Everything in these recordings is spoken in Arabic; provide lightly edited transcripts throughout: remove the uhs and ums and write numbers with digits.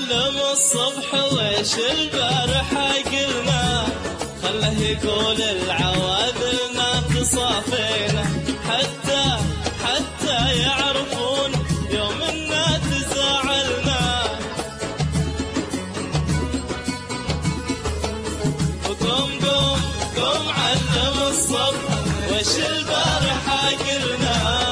معلم الصبح ويش البارحة قلنا، خله يقول العواذلنا تصافينا، حتى يعرفون يوم إنا تزاعلنا. قوم علم الصبح ويش البارحة قلنا،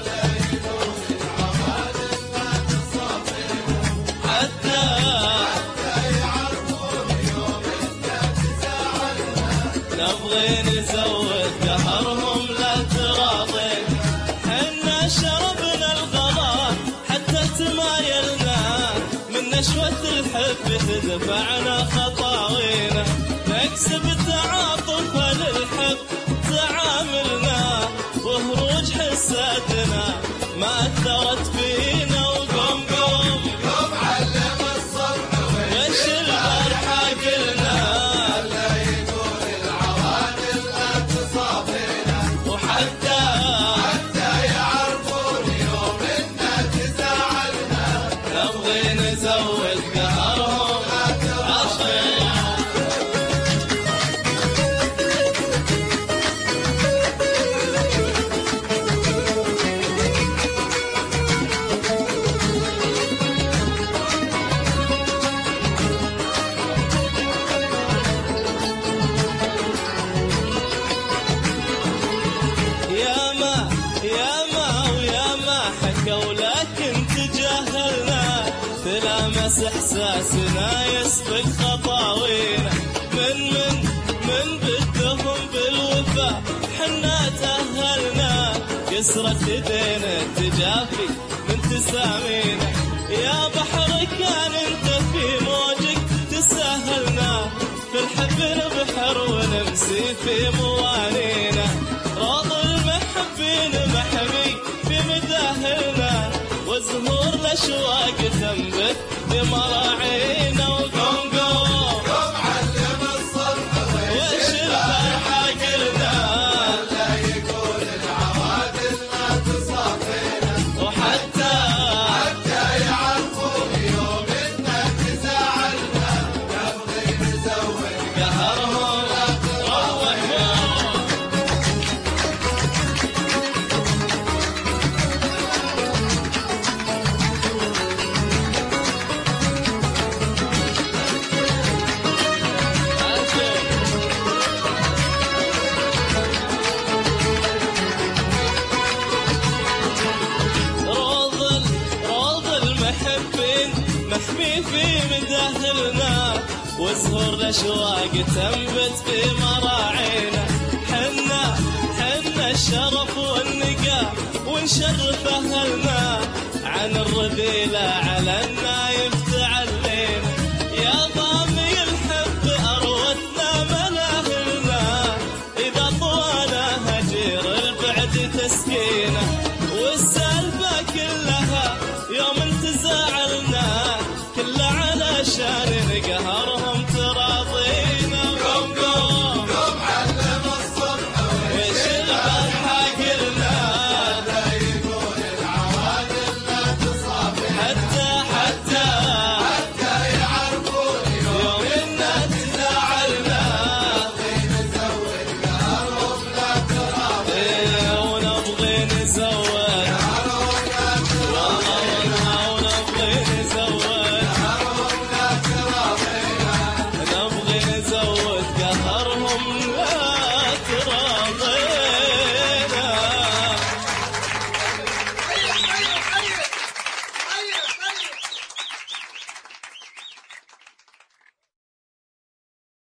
نبغي نزود قهرهم لا تراضين، حنا شربنا الغلا حتى تمايلنا، من نشوة الحب تدفعنا خطاوينا، نكسب تعاطف للحب تعاملنا، وهروج حساتنا ما أثرت فينا. وقوم علم الصبح ويش البارحة قلنا، حتى يعرفون يوم إنا تزاعلنا، نبغي نزود قهرهم عشان. ولكن تجاهلنا، تلامس احساسنا يسبق خطاوينا، من بدهم بالوفا حنا تأهلنا، كسرت يدين التجافي من تسامينا، يا بحر كان انت في موجك تساهلنا، في الحب نبحر ونمسي في موانينا، راض المحبين محمي في مداهلنا، وزهور الأشواق تنبت بمراعينا. وقوم علم الصبح ويش البارحة قلنا، لا يقول العوادل ما تصافينا، وحتى يعرفون يوم إنا تزاعلنا، نبغي نزود قهرهم روحنا. محمي في مداهلنا، وزهور الأشواق تنبت في مراعينا، حنا الشرف والنقاء ونشرف أهلنا، عن الرذيلة على النايف تعلينا، يا ضامي الحب أروتنا مناهلنا، إذا طوانا هجير البعد تسكينا.